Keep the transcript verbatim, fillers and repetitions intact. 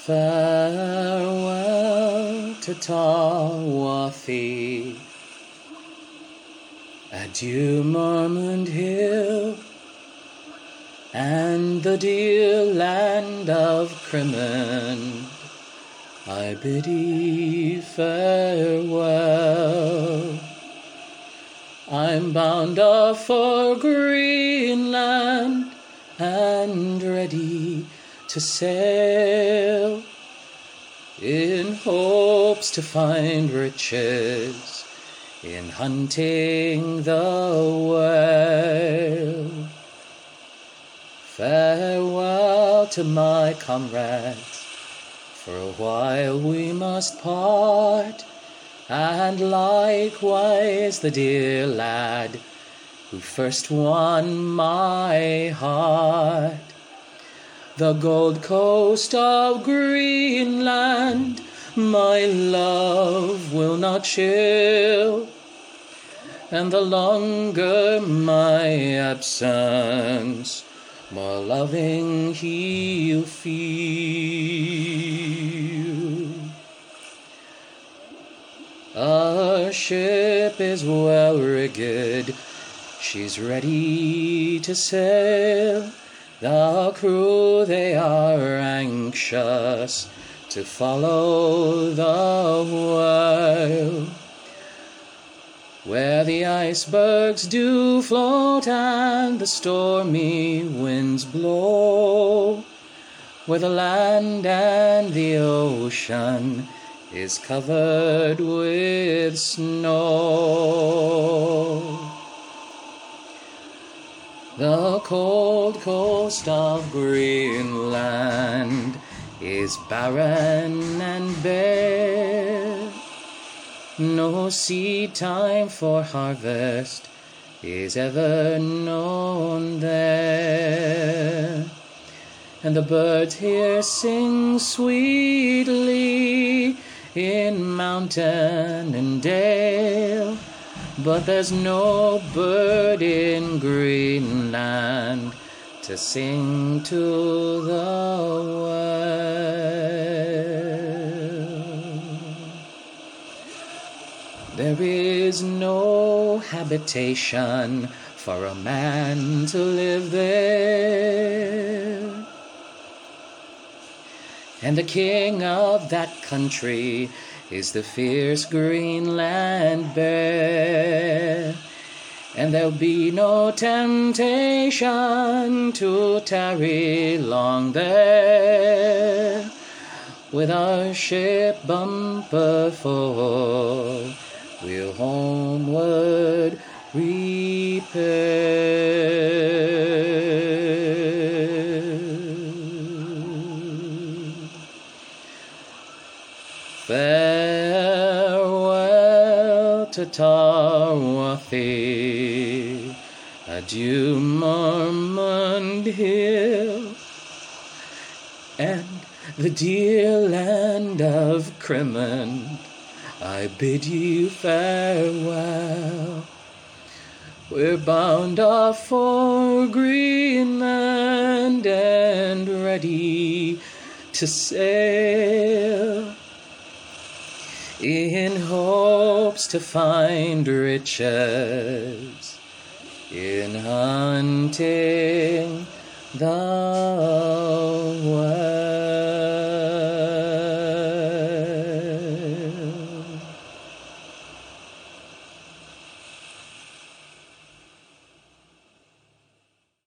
Farewell to Tawafi, adieu Mormont Hill, and the dear land of Crimond. I bid ye farewell. I'm bound off for Greenland and ready to sail, in hopes to find riches in hunting the whale. Farewell to my comrades, for a while we must part, and likewise the dear lad who first won my heart. The Gold Coast of Greenland my love will not chill, and the longer my absence, more loving he'll feel. Our ship is well rigged, she's ready to sail. The crew, they are anxious to follow the whale. Where the icebergs do float and the stormy winds blow, where the land and the ocean is covered with snow. The cold coast of Greenland is barren and bare. No seed time for harvest is ever known there. And the birds here sing sweetly in mountain and dale, but there's no bird in Greenland to sing to the whale. There is no habitation for a man to live there, and the king of that country is the fierce Greenland bear. And there'll be no temptation to tarry long there, with our ship bumper full, we'll homeward repair. Farewell to Tawafi, adieu Mormont Hill, and the dear land of Crimond. I bid you farewell. We're bound off for Greenland and ready to sail, in hopes to find riches in hunting the